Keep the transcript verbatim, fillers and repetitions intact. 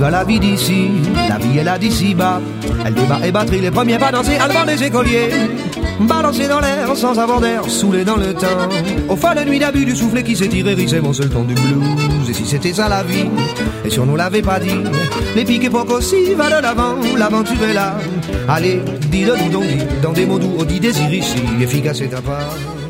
à la vie d'ici, la vie est là d'ici bas. Elle débat et batterie, les premiers pas danser, à devant des écoliers. Balancer dans l'air sans avoir d'air, saoulé dans le temps. Au fond de nuit d'abus du soufflet qui s'est tiré, c'est mon seul ton du blues. Et si c'était ça la vie, et si on nous l'avait pas dit, les piques époques aussi, va de l'avant, l'aventure est là. Allez, dis-le nous donc, dis, dans des mots doux, on dit désir ici, efficace et ta part.